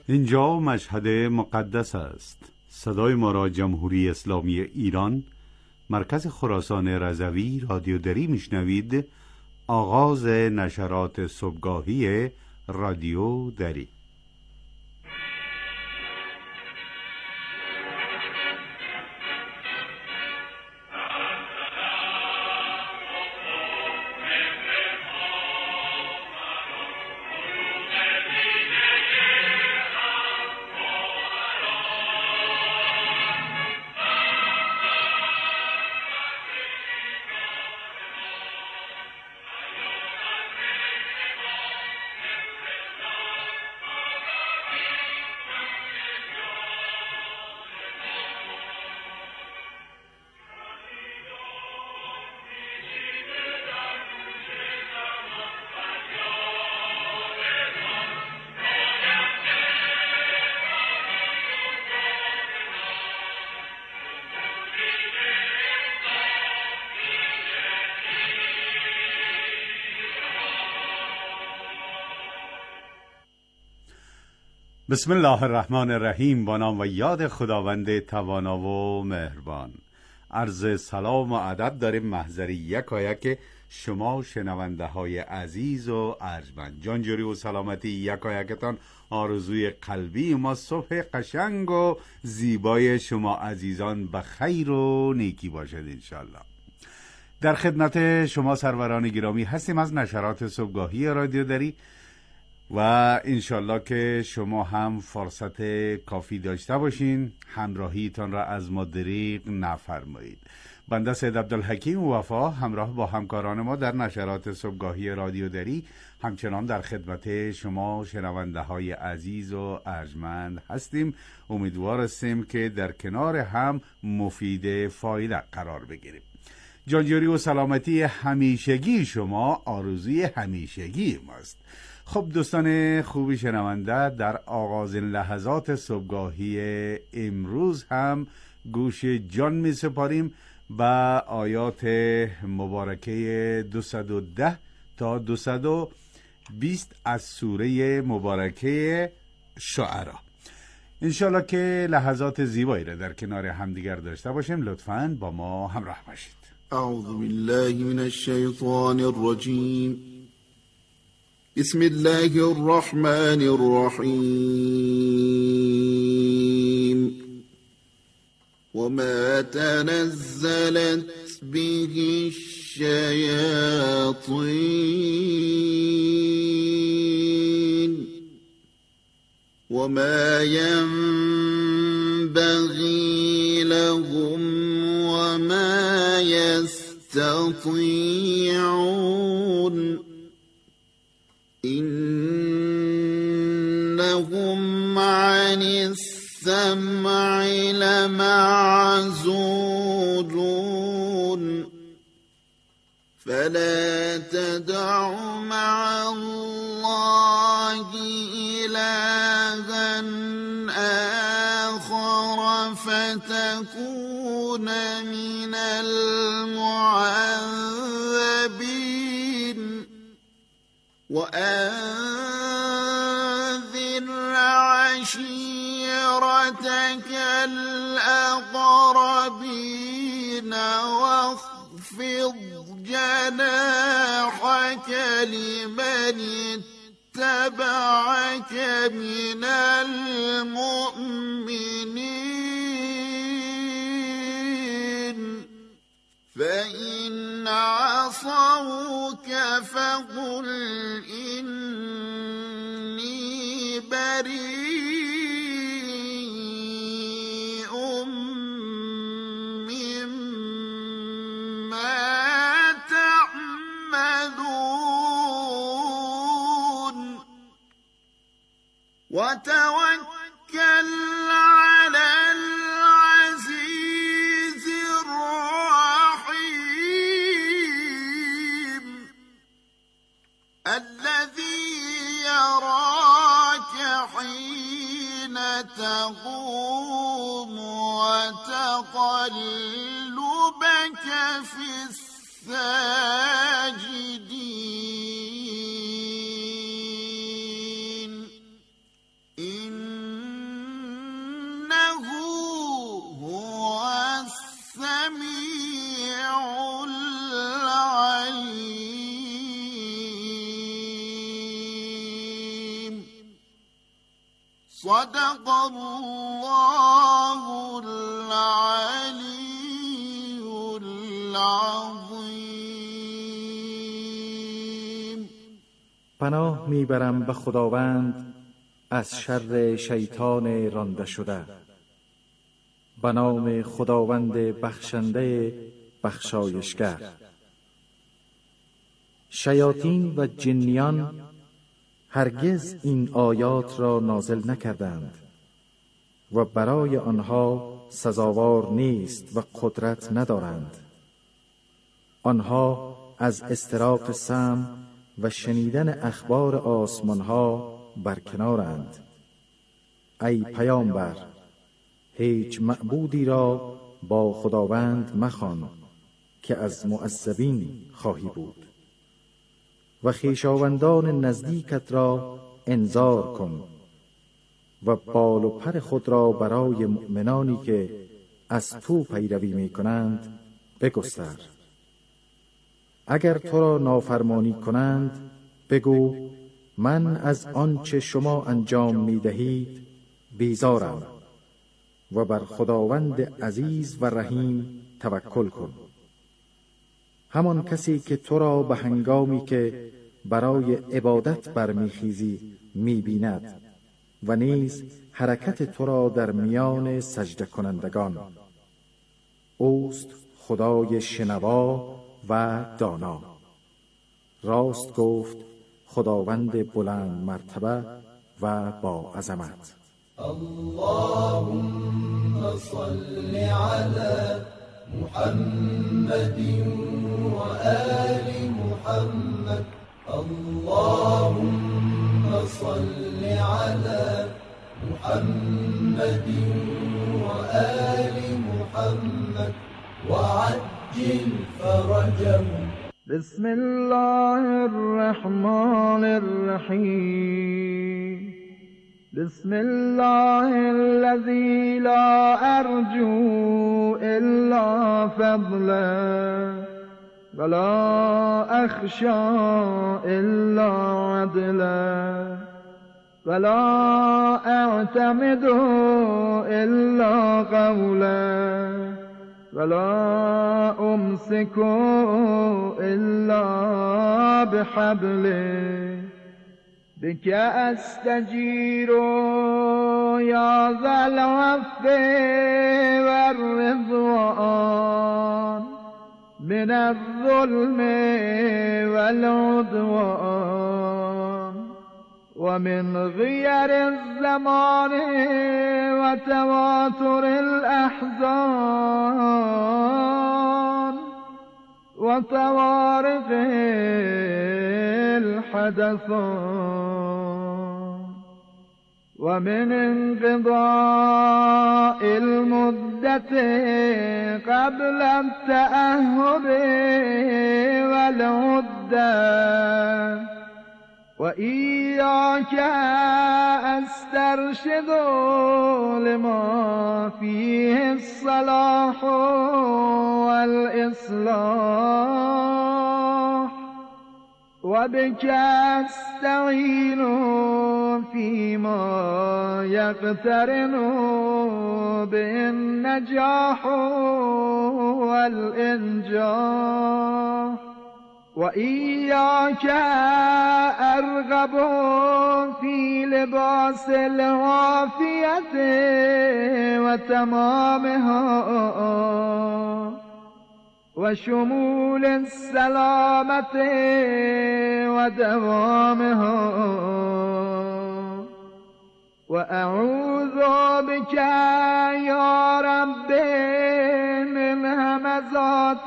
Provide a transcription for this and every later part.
اینجا مشهد مقدس است. صدای ما را جمهوری اسلامی ایران، مرکز خراسان رضوی رادیو دری میشنوید. آغاز نشرات صبحگاهی رادیو دری. بسم الله الرحمن الرحیم. با نام و یاد خداوند توانا و مهربان. عرض سلام و ادب داریم محضری یکایک شما شنونده های عزیز و ارجمند. جانجوری و سلامتی یکایکتان آرزوی قلبی ما. صبح قشنگ و زیبای شما عزیزان به خیر و نیکی باشد انشالله. در خدمت شما سروران گرامی هستیم از نشرات صبحگاهی رادیو دری و انشالله که شما هم فرصت کافی داشته باشین، همراهیتان را از ما دریغ نفرمایید. بنده سید عبدالحکیم وفا همراه با همکاران ما در نشرات صبحگاهی رادیو دری همچنان در خدمت شما شنونده های عزیز و ارجمند هستیم. امیدوار هستیم که در کنار هم مفید فایده قرار بگیریم. جانجوری و سلامتی همیشگی شما آرزوی همیشگی ماست. خب دوستان خوبی شنونده، در آغاز لحظات صبحگاهی امروز هم گوش جان می سپاریم به آیات مبارکه 210 تا 220 از سوره مبارکه شعرا. انشالله که لحظات زیبایی را در کنار همدیگر داشته باشیم. لطفاً با ما همراه باشید. اعوذ بالله من الشیطان الرجیم. بسم الله الرحمن الرحیم. وما تنزلت به الشیاطین وما ينبغي لهم وما يستطيعون إنهم عن السمع لمعزولون فلا تدع مع الله إلها آخر فتكون من المعذبين وأنذر عشيرتك الأقربين واخفض جناحك لمن اتبعك من المؤمنين فإن عصوك فقل إني بريء مما تعملون وتوكل على العزيز الرحيم الذي يراك حين تقوم وتقلبك في الساجدين إنه صدق الله العلی العظیم. پناه میبرم به خداوند از شر شیطان رانده شده. به نام خداوند بخشنده بخشایشگر. شیاطین و جنیان هرگز این آیات را نازل نکردند و برای آنها سزاوار نیست و قدرت ندارند. آنها از استراق سمع و شنیدن اخبار آسمانها برکنارند. ای پیامبر، هیچ معبودی را با خداوند مخوان که از معذبین خواهی بود و خویشاوندان نزدیکت را انذار کن و بال و پر خود را برای مؤمنانی که از تو پیروی می کنند بگستر. اگر تو را نافرمانی کنند بگو من از آنچه شما انجام می دهید بیزارم و بر خداوند عزیز و رحیم توکل کن. همان کسی که تو را به هنگامی که برای عبادت برمیخیزی میبیند و نیز حرکت تو را در میان سجده کنندگان. اوست خدای شنوا و دانا. راست گفت خداوند بلند مرتبه و با عظمت. اللهم صل على محمد وآل محمد. اللهم صل على محمد وآل محمد وعجل فرجهم. بسم الله الرحمن الرحیم. بسم الله الذي لا أرجو إلا فضله ولا أخشى إلا عدله ولا أعتمد إلا قوله ولا أمسك إلا بحبله بك أستجير يا ذا العفو والرضوان من الظلم والعدوان ومن غير الزمان وتواتر الأحزان وطوارق الحدثان ومن انقضاء المدة قبل التأهب والعدة وإياك أسترشد لما فيه الصلاح والإصلاح وبك أستعين فيما يقترن به النجاح والإنجاح وإياك أرغب في لباس العافية وتمامها وشمول السلامة ودوامها وأعوذ بك يا رب من همزات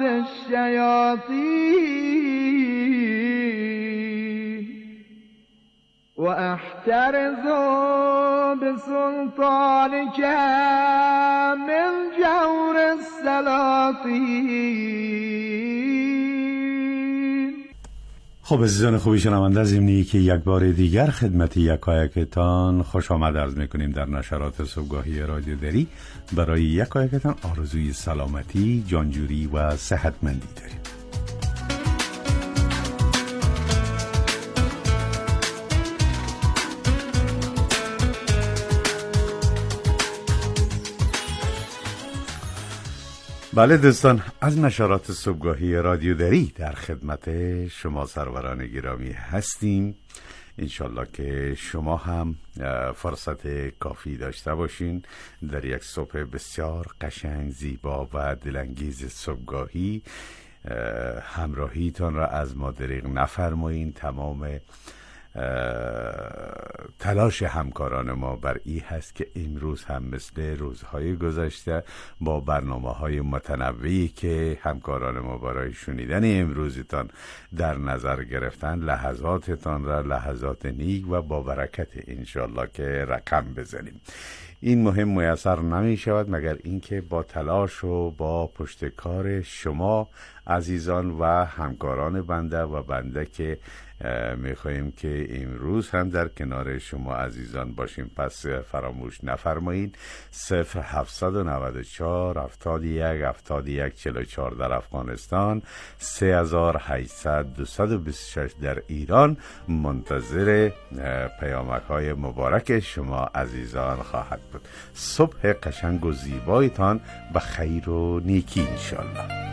الشياطين وأحترز بسلطانك من جور السلاطين. خب عزیزان خوبی شنونده، از ضمن که یک بار دیگر خدمت یکایکتان خوش آمد عرض میکنیم در نشرات صبحگاهی رادیو دری. برای یکایکتان آرزوی سلامتی، جانجوری و صحتمندی داریم. بله دوستان، از نشرات صبحگاهی رادیو دری در خدمت شما سروران گرامی هستیم. انشالله که شما هم فرصت کافی داشته باشین در یک صبح بسیار قشنگ، زیبا و دلانگیز صبحگاهی همراهیتان را از ما دریغ نفرمایین. تمام تلاش همکاران ما بر این هست که امروز هم مثل روزهای گذشته با برنامه‌های متنوعی که همکاران ما برای شنیدن امروزتان در نظر گرفتن لحظاتتان را لحظات نیک و با برکت انشالله که رقم بزنیم. این مهم میسر نمی شود مگر اینکه با تلاش و با پشتکار شما عزیزان و همکاران بنده و بنده که میخواییم که امروز هم در کنار شما عزیزان باشیم. پس فراموش نفرمایید 0794 71 71 44 در افغانستان، 3800 226 در ایران منتظر پیامک های مبارک شما عزیزان خواهد بود. صبح قشنگ و زیبایتان به خیر و نیکی انشالله.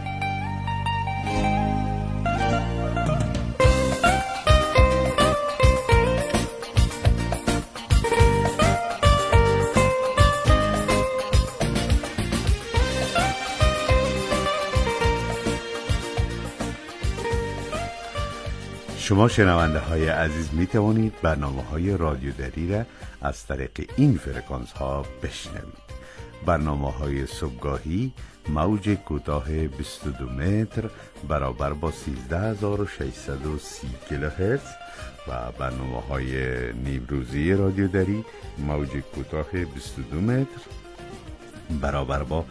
شما شنونده های عزیز می توانید برنامه های رادیو دری را از طریق این فرکانس ها بشنوید. برنامه های صبحگاهی موج کوتاه 22 متر برابر با 13630 کیلوهرتز و برنامه های نیمروزی رادیو دری موج کوتاه 22 متر برابر با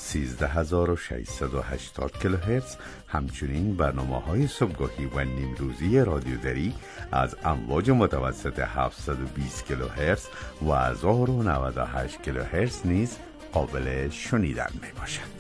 13680 کیلوهرتز. همچنین برنامه‌های صبحگاهی و نیمروزی رادیو دری از امواج متوسط 720 کیلوهرتز و 1098 کیلوهرتز نیز قابل شنیدن میباشد.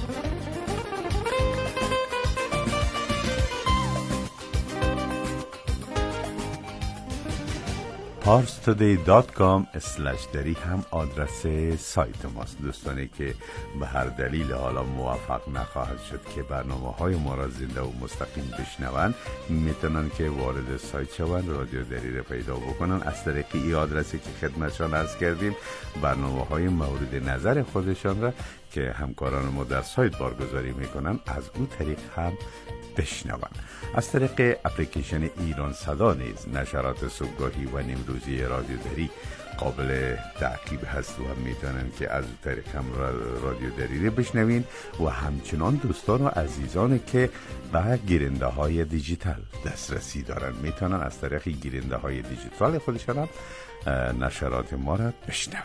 parstoday.com/dari هم آدرس سایت ماست. دوستانی که به هر دلیل حالا موفق نخواهد شد که برنامه‌های ما را زنده و مستقیم بشنوند، میتونن که وارد سایت شوند، رادیو دری را پیدا بکنن. از طریق این آدرسی که خدمتشان عرض کردیم برنامه‌های مورد نظر خودشان را که همکاران ما در سایت بارگذاری میکنن از اون طریق هم بشنوند. از طریق اپلیکیشن ایران صدا نیز نشرات صبحگاهی و نیمروزی رادیو دری قابل تعقیب هست و میتونن که از طریق هم رادیو دری رو بشنوین و همچنان دوستان و عزیزانی که به گیرنده های دیجیتال دسترسی دارن میتونن از طریق گیرنده های دیجیتال خودشان هم نشرات ما را بشنون.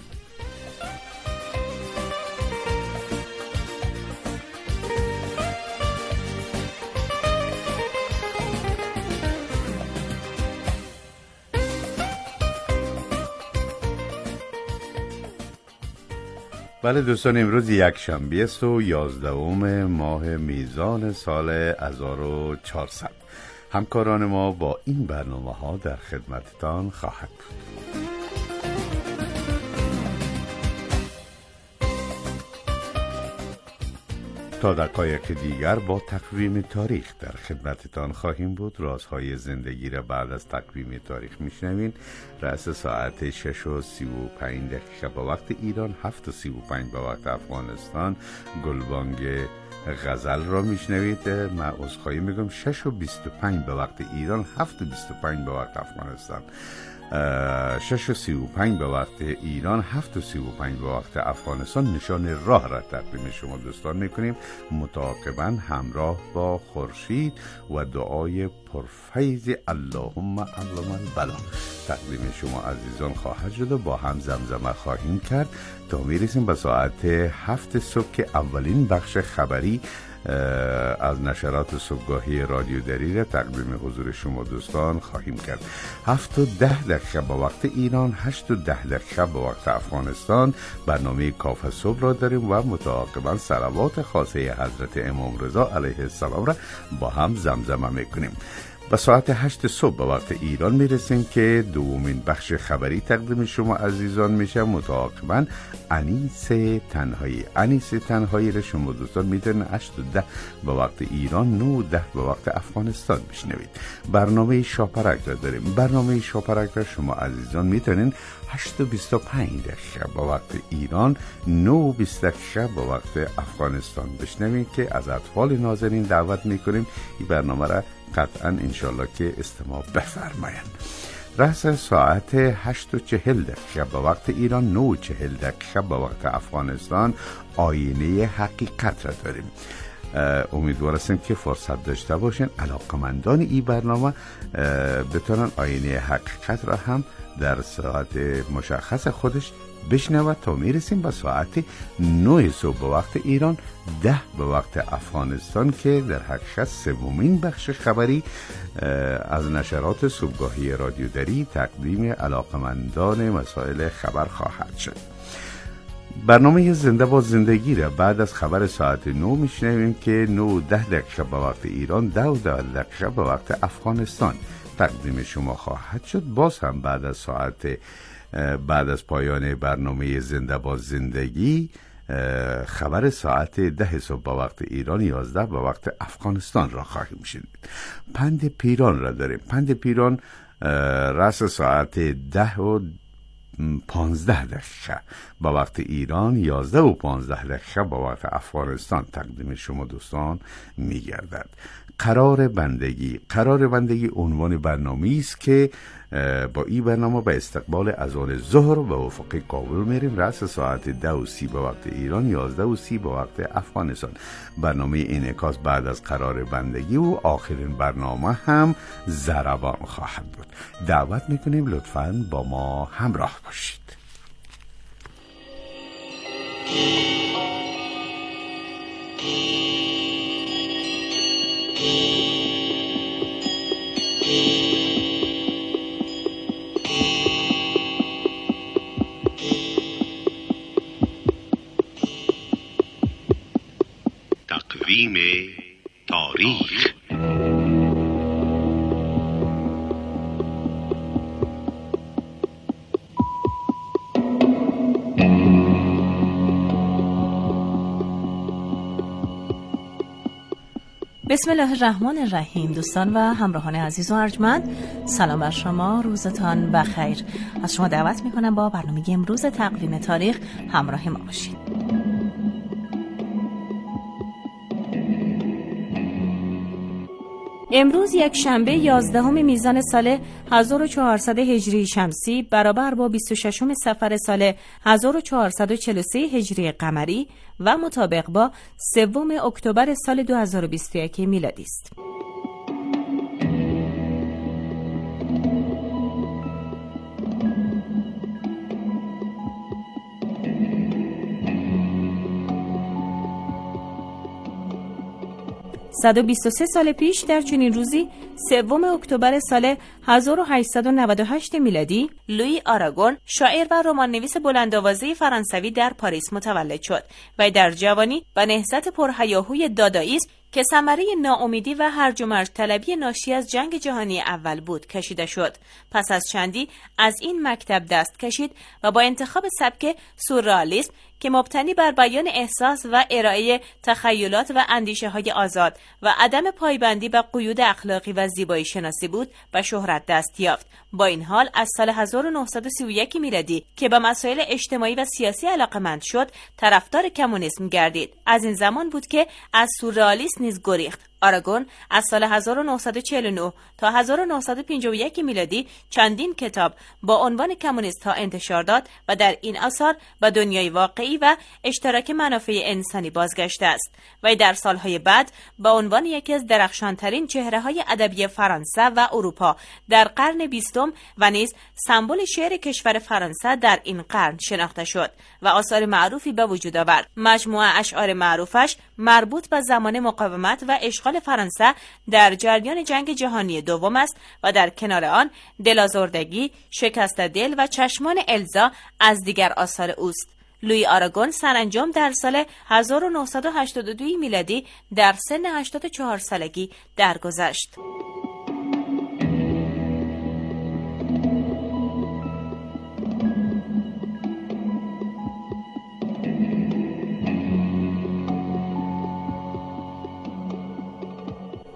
بله دوستان، امروز یک شنبه است و 11 ماه میزان سال 1400. همکاران ما با این برنامه ها در خدمتتان خواهد بود. تا دقایق دیگر با تقویم تاریخ در خدمتتان خواهیم بود. رازهای زندگی را بعد از تقویم تاریخ میشنوین. رأس ساعت 6:35 به وقت ایران، 7:35 به وقت افغانستان گلبانگ غزل را میشنوید. من عذرخواهی میگم 6:25 به وقت ایران، 7:25 به وقت افغانستان، 6:35 به وقت ایران، 7:35 به وقت افغانستان نشان راه را تقدیم شما دوستان میکنیم. متعاقباً همراه با خورشید و دعای پرفیض اللهم علم البلا تقدیم شما عزیزان خواهد شد و با هم زمزمه خواهیم کرد تا میرسیم به ساعت 7 صبح که اولین بخش خبری از نشرات صبحگاهی رادیو دری را تقدیم حضور شما دوستان خواهیم کرد. 7:10 به وقت ایران، 8:10 به وقت افغانستان برنامه کافه صبح را داریم و متعاقبا صلوات خاصه حضرت امام رضا علیه السلام را با هم زمزمه میکنیم. و ساعت 8 صبح به وقت ایران میرسیم که دومین بخش خبری تقدیم شما عزیزان میشه. متعاقباً انیس تنهایی را شما دوستان میتونید 8 و 10 به وقت ایران، 9 و 10 به وقت افغانستان بشنوید. برنامه شاپرک را داریم. برنامه شاپرک را شما عزیزان میتونید 8 و 25 دقیقه به وقت ایران، 9 و 20 دقیقه به وقت افغانستان بشنوید که از اطفال نازنین دعوت میکنیم این برنامه را قطعا انشالله که استماع بفرمایند. رأس ساعت 8 و 40 دقیقه به وقت ایران، 9 و 40 دقیقه به وقت افغانستان آینه حقیقت را داریم. امیدوار هستیم که فرصت داشته باشین علاقمندان این برنامه بتونن آینه حقیقت را هم در ساعت مشخص خودش بشنوید تا میرسیم به ساعت 9 صبح به وقت ایران، 10 به وقت افغانستان که در حقیقت سومین بخش خبری از نشرات صبحگاهی رادیو دری تقدیم علاقمندان مسائل خبر خواهد شد. برنامه زنده با زندگی را بعد از خبر ساعت 9 میشنویم که 9 و 10 دقیقه به وقت ایران، 10 و 10 دقیقه به وقت افغانستان تقدیم شما خواهد شد. باز هم بعد از پایان برنامه زنده با زندگی خبر ساعت 10 صبح به وقت ایران، 11 به وقت افغانستان را خواهیم شنید. پند پیران را داریم. پند پیران رأس ساعت 10 و 15 دقیقه به وقت ایران، 11 و 15 دقیقه به وقت افغانستان تقدیم شما دوستان میگردد. قرار بندگی عنوان برنامه‌ای است که با این برنامه به استقبال اذان ظهر به افق کابل میریم. رأس ساعت 10:30 به وقت ایران، 11:30 به وقت افغانستان. برنامه انعکاس بعد از قرار بندگی و آخرین برنامه هم ضربان خواهد بود. دعوت میکنیم لطفاً با ما همراه باشید. تقویم تاریخ. بسم الله الرحمن الرحیم. دوستان و همراهان عزیز و ارجمند، سلام بر شما، روزتان بخیر. از شما دعوت میکنم با برنامه امروز تقویم تاریخ همراه ما باشید. امروز یک شنبه 11 میزان سال 1400 هجری شمسی برابر با 26 صفر سال 1443 هجری قمری و مطابق با 3 اکتبر سال 2021 میلادی است. صد و 23 سال پیش در چنین روزی 3 اکتبر سال 1898 میلادی لویی آراگون شاعر و رمان‌نویس بلندآوازه فرانسوی در پاریس متولد شد و در جوانی به نهضت پرهیاهوی دادائیسم که ثمره ناامیدی و هرج و مرج طلبی ناشی از جنگ جهانی اول بود کشیده شد. پس از چندی از این مکتب دست کشید و با انتخاب سبک سورئالیسم که مبتنی بر بیان احساس و ارائه تخیلات و اندیشه‌های آزاد و عدم پایبندی به قیود اخلاقی و زیبایی شناسی بود به شهرت دست یافت. با این حال از سال 1931 میلادی که به مسائل اجتماعی و سیاسی علاقه‌مند شد، طرفدار کمونیسم گردید. از این زمان بود که از سورئالیسم نیز گریخت. آراگون از سال 1949 تا 1951 میلادی چندین کتاب با عنوان کمونیست ها انتشار داد و در این آثار به دنیای واقعی و اشتراک منافع انسانی بازگشته است و در سالهای بعد به عنوان یکی از درخشانترین چهره‌های ادبی فرانسه و اروپا در قرن 20 و نیز سمبل شعر کشور فرانسه در این قرن شناخته شد و آثار معروفی به وجود آورد. مجموعه اشعار معروفش مربوط به زمان مقاومت و اشغال فرانسه در جریان جنگ جهانی دوم است و در کنار آن دلازردگی، شکست دل و چشمان الزا از دیگر آثار اوست. لویی آراگون سرانجام در سال 1982 میلادی در سن 84 سالگی درگذشت.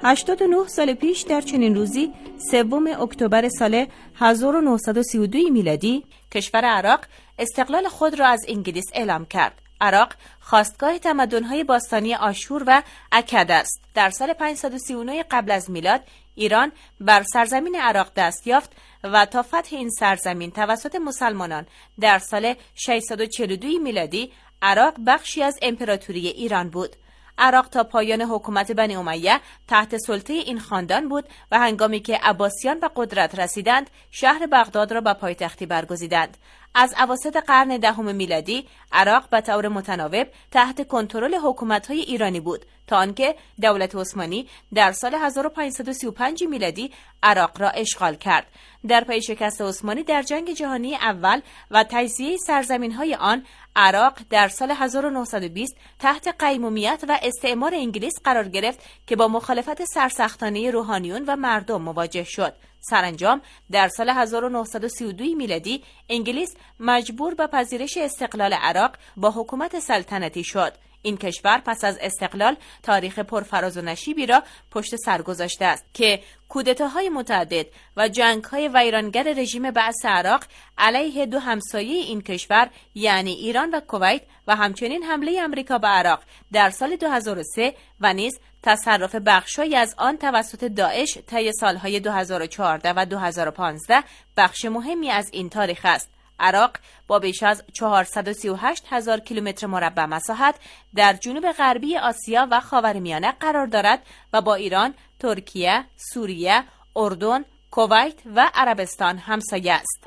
89 سال پیش در چنین روزی 3 اکتبر سال 1932 میلادی کشور عراق استقلال خود را از انگلیس اعلام کرد. عراق خاستگاه تمدن‌های باستانی آشور و اکد است. در سال 539 قبل از میلاد ایران بر سرزمین عراق دست یافت و تا فتح این سرزمین توسط مسلمانان در سال 642 میلادی عراق بخشی از امپراتوری ایران بود. عراق تا پایان حکومت بنی امیه تحت سلطه این خاندان بود و هنگامی که عباسیان به قدرت رسیدند شهر بغداد را به پایتختی برگزیدند. از اواسط قرن 10 میلادی عراق به طور متناوب تحت کنترل حکومت‌های ایرانی بود تا آنکه دولت عثمانی در سال 1535 میلادی عراق را اشغال کرد. در پی شکست عثمانی در جنگ جهانی اول و تجزیه سرزمین‌های آن، عراق در سال 1920 تحت قیمومیت و استعمار انگلیس قرار گرفت که با مخالفت سرسختانه روحانیون و مردم مواجه شد. سرانجام در سال 1932 میلادی انگلیس مجبور به پذیرش استقلال عراق با حکومت سلطنتی شد. این کشور پس از استقلال تاریخ پرفراز و نشیبی را پشت سر گذاشته است که کودتاهای متعدد و جنگ‌های ویرانگر رژیم بعث عراق علیه دو همسایه این کشور یعنی ایران و کویت و همچنین حمله آمریکا به عراق در سال 2003 و نیز تصرف بخشی از آن توسط داعش طی سالهای 2014 و 2015 بخش مهمی از این تاریخ است. عراق با بیش از 438,000 کیلومتر مربع مساحت در جنوب غربی آسیا و خاورمیانه قرار دارد و با ایران، ترکیه، سوریه، اردن، کویت و عربستان همسایه است.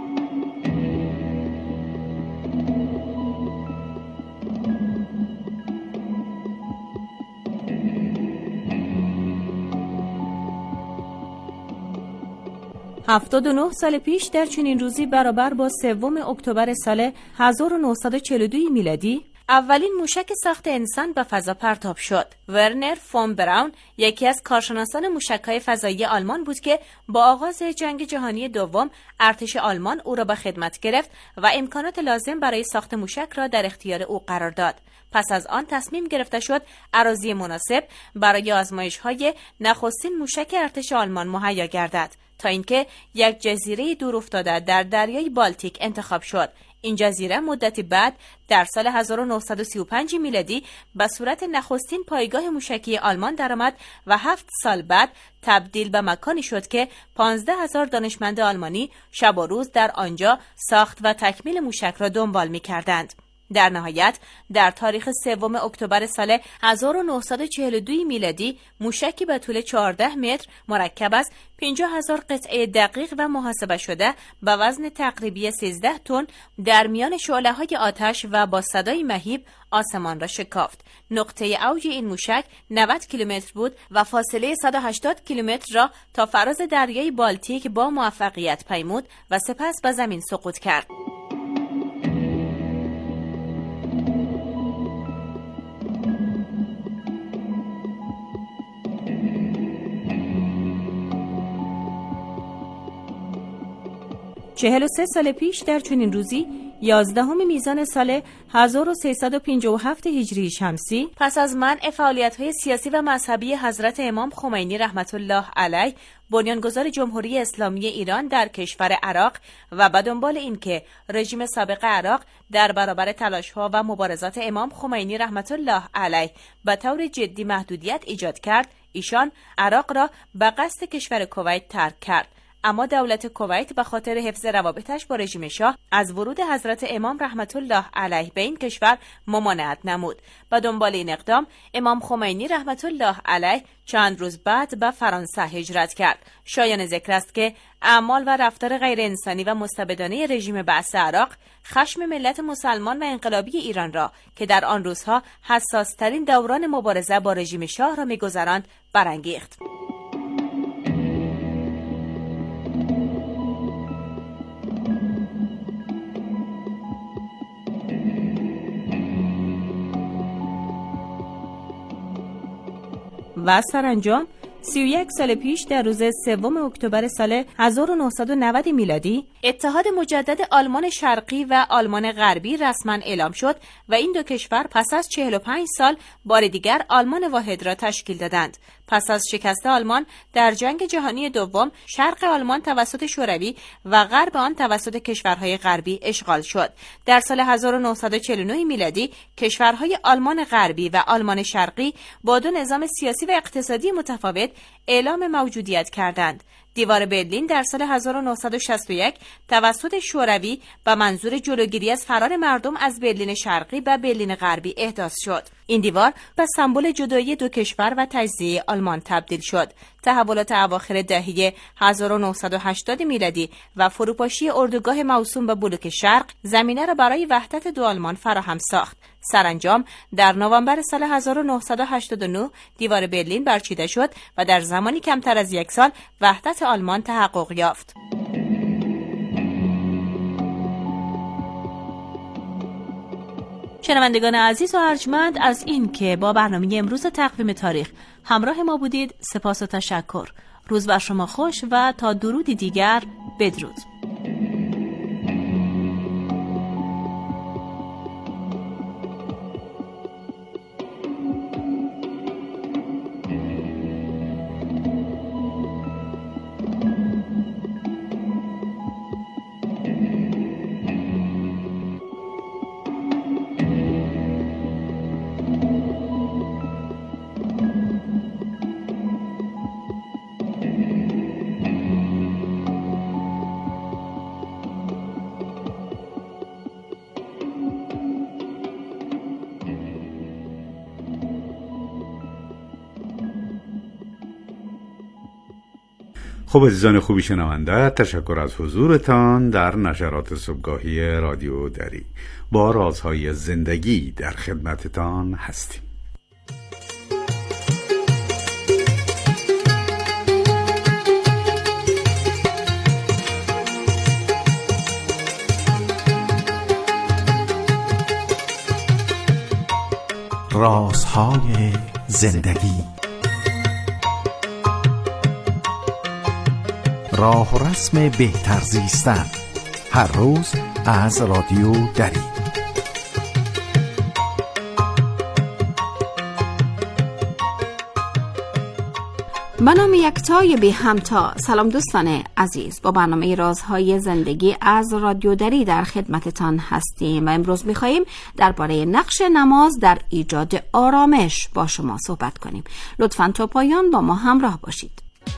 هفتاد و 79 سال پیش در چنین روزی برابر با 3 اکتبر سال 1942 میلادی اولین موشک ساخت انسان به فضا پرتاب شد. ورنر فون براون یکی از کارشناسان موشک‌های فضایی آلمان بود که با آغاز جنگ جهانی دوم ارتش آلمان او را به خدمت گرفت و امکانات لازم برای ساخت موشک را در اختیار او قرار داد. پس از آن تصمیم گرفته شد اراضی مناسب برای آزمایش‌های نخستین موشک ارتش آلمان مهیا گردد تا اینکه یک جزیره دور افتاده در دریای بالتیک انتخاب شد. این جزیره مدتی بعد در سال 1935 میلادی به صورت نخستین پایگاه موشکی آلمان درآمد و 7 سال بعد تبدیل به مکانی شد که 15,000 دانشمند آلمانی شب و روز در آنجا ساخت و تکمیل موشک را دنبال می‌کردند. در نهایت در تاریخ 3 اکتبر سال 1942 میلادی موشکی به طول 14 متر مرکب از 50,000 قطعه دقیق و محاسبه شده به وزن تقریبی 13 تن در میان شعله‌های آتش و با صدای مهیب آسمان را شکافت. نقطه اوج این موشک 90 کیلومتر بود و فاصله 180 کیلومتر را تا فراز دریای بالتیک با موفقیت پیمود و سپس به زمین سقوط کرد. چهل و 3 سال پیش در چنین روزی 11 میزان سال 1357 هجری شمسی پس از منع فعالیت‌های سیاسی و مذهبی حضرت امام خمینی رحمت الله علیه بنیانگذار جمهوری اسلامی ایران در کشور عراق و به دنبال اینکه رژیم سابق عراق در برابر تلاش‌ها و مبارزات امام خمینی رحمت الله علیه به طور جدی محدودیت ایجاد کرد، ایشان عراق را به قصد کشور کویت ترک کرد. اما دولت کویت به خاطر حفظ روابطش با رژیم شاه از ورود حضرت امام رحمت الله علیه به این کشور ممانعت نمود. به دنبال این اقدام امام خمینی رحمت الله علیه چند روز بعد به فرانسه هجرت کرد. شایان ذکر است که اعمال و رفتار غیر انسانی و مستبدانه رژیم بعث عراق خشم ملت مسلمان و انقلابی ایران را که در آن روزها حساس‌ترین دوران مبارزه با رژیم شاه را می‌گذراند برانگیخت. و سرانجام 31 سال پیش در روز 3 اکتبر سال 1990 میلادی اتحاد مجدد آلمان شرقی و آلمان غربی رسما اعلام شد و این دو کشور پس از 45 سال بار دیگر آلمان واحد را تشکیل دادند. پس از شکست آلمان در جنگ جهانی دوم، شرق آلمان توسط شوروی و غرب آن توسط کشورهای غربی اشغال شد. در سال 1949 میلادی کشورهای آلمان غربی و آلمان شرقی با دو نظام سیاسی و اقتصادی متفاوت اعلام موجودیت کردند. دیوار برلین در سال 1961 توسط شوروی با منظور جلوگیری از فرار مردم از برلین شرقی و برلین غربی احداث شد. این دیوار به سمبل جدایی دو کشور و تجزیه آلمان تبدیل شد. تحولات اواخر دهه 1980 میلادی و فروپاشی اردوگاه موسوم به بلوک شرق زمینه را برای وحدت دو آلمان فراهم ساخت. سرانجام در نوامبر سال 1989 دیوار برلین برچیده شد و در زمانی کمتر از یک سال وحدت آلمان تحقق یافت. شنوندگان عزیز و ارجمند، از این که با برنامه امروز تقویم تاریخ همراه ما بودید سپاس و تشکر. روز بر شما خوش و تا درودی دیگر بدرود. خب عزیزان خوبی شنونده، تشکر از حضورتان در نشرات صبحگاهی رادیو دری. با رازهای زندگی در خدمتتان هستیم. رازهای زندگی، راه و رسم بهتر زیستن، هر روز از رادیو دری. به نام یکتای بی همتا. سلام دوستان عزیز، با برنامه رازهای زندگی از رادیو دری در خدمتتان هستیم و امروز می‌خواهیم درباره نقش نماز در ایجاد آرامش با شما صحبت کنیم. لطفاً تا پایان با ما همراه باشید.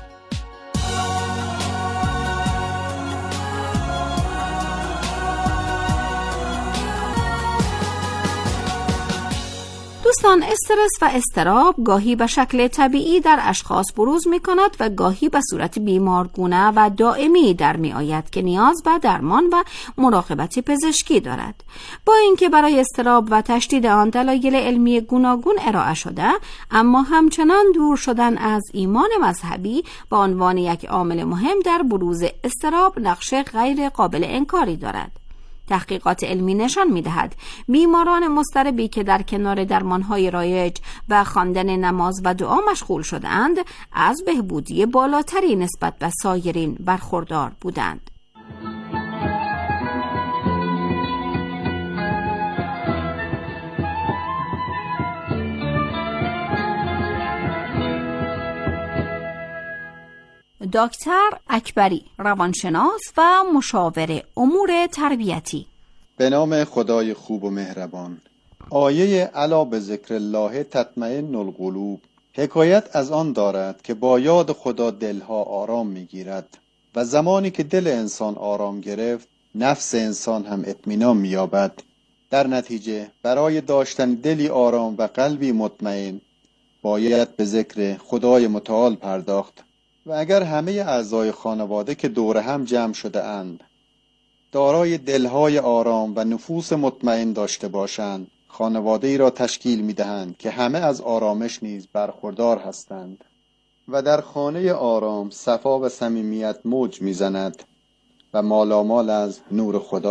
دوستان، استرس و اضطراب گاهی به شکل طبیعی در اشخاص بروز می کند و گاهی به صورت بیمارگونه و دائمی در می آید که نیاز به درمان و مراقبت پزشکی دارد. با اینکه برای اضطراب و تشدید آن دلایل علمی گوناگون ارائه شده، اما همچنان دور شدن از ایمان مذهبی به عنوان یک عامل مهم در بروز اضطراب نقش غیر قابل انکاری دارد. تحقیقات علمی نشان می‌دهد بیماران مضطربی که در کنار درمان‌های رایج و خواندن نماز و دعا مشغول شدند، از بهبودی بالاتری نسبت به سایرین برخوردار بودند. دکتر اکبری، روانشناس و مشاور امور تربیتی. به نام خدای خوب و مهربان. آیه الا به ذکر الله تطمئن القلوب حکایت از آن دارد که با یاد خدا دلها آرام میگیرد و زمانی که دل انسان آرام گرفت، نفس انسان هم اطمینان مییابد. در نتیجه برای داشتن دلی آرام و قلبی مطمئن باید به ذکر خدای متعال پرداخت. و اگر همه اعضای خانواده که دور هم جمع شده اند دارای دلهای آرام و نفوس مطمئن داشته باشند، خانواده ای را تشکیل می دهند که همه از آرامش نیز برخوردار هستند و در خانه آرام صفا و صمیمیت موج می زند و مالامال از نور خدا